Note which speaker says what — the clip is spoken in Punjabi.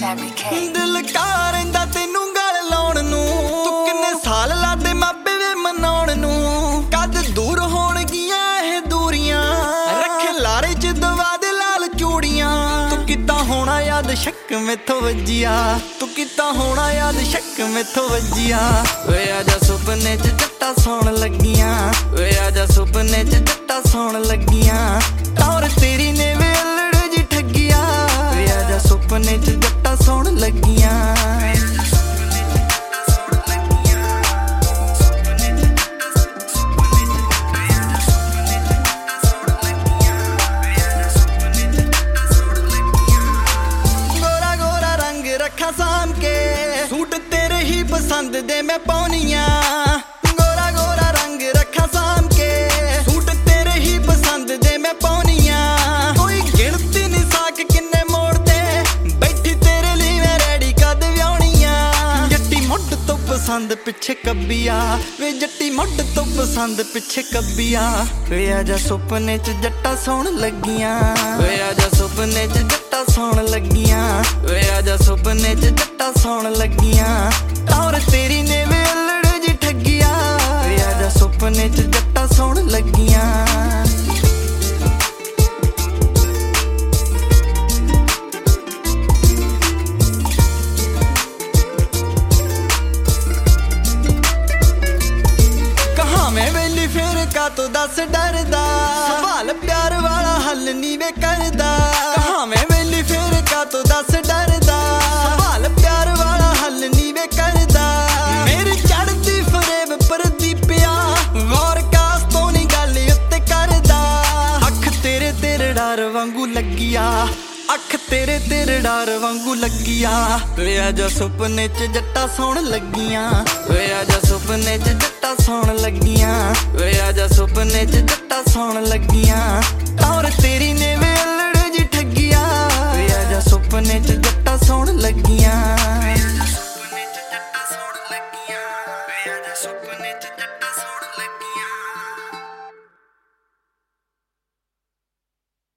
Speaker 1: ਦਿਲ ਕਰ ਰਹਿੰਦਾ ਤੈਨੂੰ ਗੱਲ ਲਾਉਣ ਨੂੰ, ਤੂੰ ਕਿੰਨੇ ਸਾਲ ਲਾਦੇ ਮਾਪੇ ਵੇ ਮਨਾਉਣ ਨੂੰ। ਕਦ ਦੂਰ ਹੋਣਗੀਆਂ ਇਹ ਦੂਰੀਆਂ, ਰੱਖੇ ਲਾਰੇ ਚ ਦਵਾ ਦੇ ਲਾਲ ਚੂੜੀਆਂ। ਤੂੰ ਕੀਤਾ ਹੋਣਾ ਯਾਦ ਸ਼ੱਕ ਮੈਥੋਂ ਵੱਜਿਆ, ਤੂੰ ਕੀਤਾ ਹੋਣਾ ਯਾਦ ਸ਼ੱਕ ਮੈਥੋਂ ਵੱਜਿਆ। ਵੇ ਆਜਾ ਸੁਪਨੇ ਚ ਜੱਟਾਂ ਸੌਣ ਲੱਗੀਆਂ, ਵੇ ਆਜਾ ਸੁਪਨੇ ਚ ਜੱਟਾਂ ਸੌਣ ਲੱਗੀਆਂ। ਟੌਰ ਤੇਰੀ ਨੇ ਵੇ ਅਲੜ ਜੀ ਠੱਗੀਆਂ, ਵੇ ਆਜਾ ਸੁਪਨੇ ਚ ਜੱਟਾਂ ਸੌਣ ਲੱਗੀਆਂ। ਰੱਖਾਂ ਸਾਂਭ ਕੇ ਸੂਟ ਤੇਰੇ ਹੀ ਪਸੰਦ ਦੇ ਮੈਂ ਪਾਉਣੀਆਂ। ਗੋਰਾ ਗੋਰਾ ਰੰਗ ਰੱਖਾਂ ਸਾਂਭ ਕੇ ਸੂਟ ਤੇਰੇ ਹੀ ਪਸੰਦ ਦੇ ਮੈਂ ਪਾਉਣੀਆਂ। ਕੋਈ ਗਿਣਤੀ ਨਹੀਂ ਸਾਕ ਕਿੰਨੇ ਮੋੜ ਤੇ ਬੈਠੀ ਤੇਰੇ ਲਈ ਮੈਂ ਰੈਡੀ ਕਦ ਵਿਆਹੁਣੀਆਂ। ਜੱਟੀ ਮੁੱਢ ਤੋਂ ਪਸੰਦ ਪਿੱਛੇ ਕੱਬੀਆ, ਵੇ ਜੱਟੀ ਮੁੱਢ ਤੋਂ ਪਸੰਦ ਪਿੱਛੇ ਕੱਬੀਆ। ਵੇ ਆਜਾ ਸੁਪਨੇ ਚ ਜੱਟਾਂ ਸੌਣ ਲੱਗੀਆਂ, ਵੇ ਆਜਾ ਸੁਪਨੇ ਚ ਜੱਟਾਂ ਸੌਣ ਲੱਗੀਆਂ। ਵੇ ਆਜਾ ਸੁਪਨੇ ਚ ਜੱਟਾਂ ਸੌਣ ਲੱਗੀਆਂ। ਟੌਰ ਤੇਰੀ ਨੇ ਵੇ ਅਲੜ ਜੀ ਠੱਗੀਆਂ, ਵੇ ਆਜਾ ਸੁਪਨੇ ਚ ਜੱਟਾਂ ਸੌਣ ਲੱਗੀਆਂ। ਮੈਂ ਵੇਲੀ ਫੇਰ ਕਾ ਤੂੰ ਦੱਸ ਡਰਦਾ, ਸਵਾਲ ਪਿਆਰ ਵਾਲਾ ਹੱਲ ਨੀ ਵੇ ਕਰਦਾ। ਕਹਾਂ ਮੈਂ ਵੇਲੀ ਫੇਰ ਕਾ ਤੂੰ ਦੱਸ ਡਰਦਾ, ਸਵਾਲ ਪਿਆਰ ਵਾਲਾ ਹੱਲ ਨੀ ਵੇ ਕਰਦਾ। ਮੇਰੀ ਚੜਦੀ ਫਰੇਬ ਪਰਦੀ ਪਿਆ, ਗੌਰ ਕਾਸ ਤੋਂ ਨੀ ਗੱਲ ਉੱਤੇ ਕਰਦਾ। ਅੱਖ ਤੇਰੇ ਤੇਰੇ ਡਰ ਵਾਂਗੂ ਲੱਗੀਆ, ਅੱਖ ਤੇਰੇ ਤੇਰੇ ਡਰ ਵਾਂਗੂ ਲੱਗੀਆ। ਵੇ ਆਜਾ ਸੁਪਨੇ ਚ ਜੱਟਾਂ ਸੌਣ ਲੱਗੀਆਂ, ਵੇ ਆਜਾ ਸੁਪਨੇ ਚ ਜੱਟਾਂ ਸੌਣ ਲੱਗੀਆਂ। ਵੇ ਆਜਾ ਸੁਪਨੇ ਚ ਜੱਟਾਂ ਸੌਣ ਲੱਗੀਆਂ। ਟੌਰ ਤੇਰੀ ਨੇ ਵੇ ਅਲੜ ਜੀ ਠੱਗੀਆਂ, ਵੇ ਆਜਾ ਸੁਪਨੇ ਚ ਜੱਟਾਂ ਸੌਣ ਲੱਗੀਆਂ।